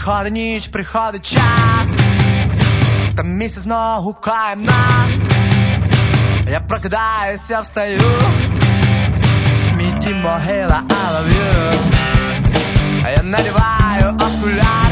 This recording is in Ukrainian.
Приходить ніч, приходить час, та місяць знову гукає нас. Я прокидаюся, встаю, мій дім могила, I love you. Я надіваю окуляри.